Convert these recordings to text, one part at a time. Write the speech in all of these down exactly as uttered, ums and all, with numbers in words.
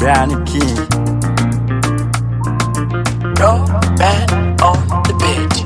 Brian King. Raw band on the beat.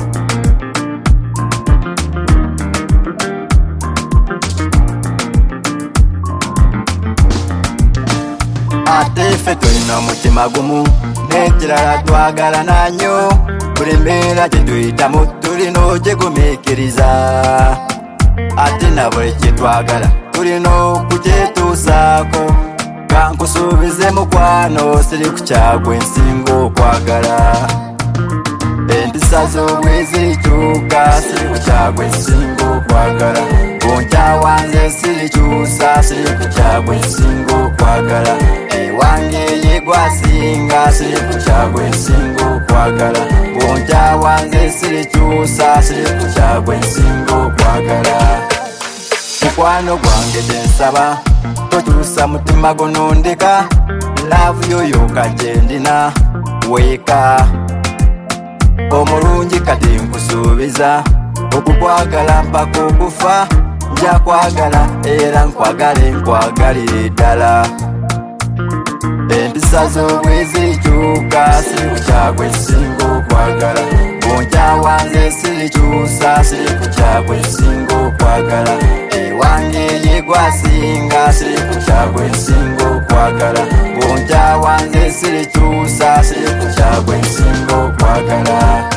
Ate ffe tulina omutima gumu n'ekirala twagala nanyo, buli mbeera gye tuyitamu tulina ogyegumikiriza, ate na buli kye twagala tulina okukyetuusaako. Kankusuubize mukwano, siri ku kyagwe nsinga okwagala. Empisa z'obwe zirikyuka, siri ku kyagwe nsinga okwagala. Bonkyawanze sirikyusa, siri ku kyagwe nsinga okwagala. Ewange ye gwasinga, siri ku kyagwe nsinga okwagala. Bonkyawanze sirikyusa, siri ku kyagwe nsinga okwagala. Mukwano gwange gyensaba, tokyusa mutima gunondeka, love yoyo kagyendina weeka. Omulungi kati nkusuubiza, okukwagala mpaka okufa, nja kwagala era nkwagale nkwagalire ddala. Empisa z'obwe zirikyuka, siri ku kyagwe nsinga okwagala. Bonkyawanze sirikyusa, siri ku kyagwe nsinga okwagala. Ewange ye gwasinga, siri ku kyagwe nsinga okwagala. Bonkyawanze sirikyusa, siri ku kyagwe nsinga okwagala.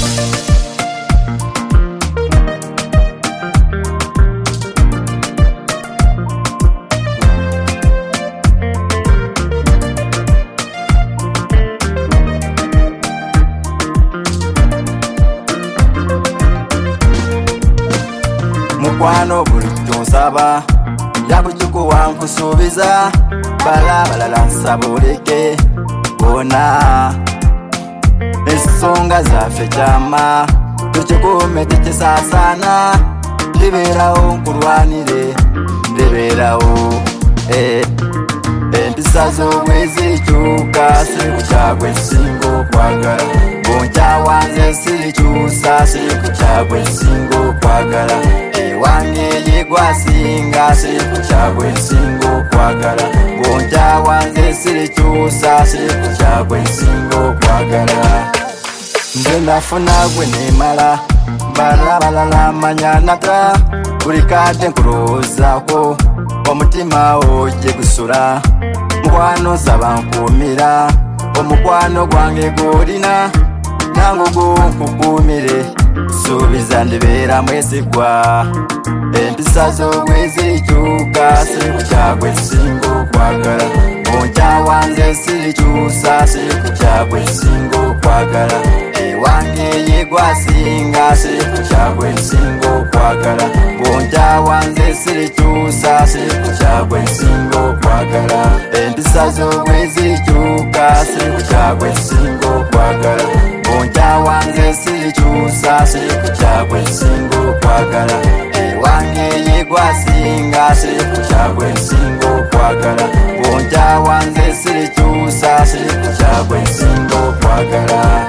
Mukwano buli kyonsaba, nja kukikuwa nkusuubiza, bala balala nsaba oleke bona. Ensonga zaffe kyama, tukikuume tekisaasaana, ndibeerawo nkulwanire, ndibeerawo. eh. Empisa z'obwe zirikyuka, siri ku kyagwe nsinga okwagala. Bonkyawanze sirikyusa, siri ku kyagwe nsinga okwagala. Ewange ye gwasinga, siri ku kyagwe nsinga okwagala. Bonkyawanze sirikyusa, siri ku kyagwe nsinga okwagala. Nze nafuna gwe nemala, bala balala manya nata, buli kadde nkulowoozaako, omutima ogye gusula. Mukwano nsaba nkuumira, omukwano gwange gw'olina, nange gunkukuumire, suubiza ndibeera mwesigwa. Empisa z'obwe zirikyuka, siri ku kyagwe nsinga okwagala. Bonkyawanze sirikyusa, siri ku kyagwe nsinga okwagala. Ewange ye gwasinga, siri ku kyagwe nsinga okwagala. Bonkyawanze sirikyusa, siri ku kyagwe nsinga okwagala. Empisa z'obwe zirikyuka, siri ku kyagwe nsinga okwagala. Bonkyawanze sirikyusa, siri ku kyagwe nsinga okwagala. Ewange ye gwasinga, siri ku kyagwe nsinga okwagala. Bonkyawanze sirikyusa, siri ku kyagwe nsinga okwagala.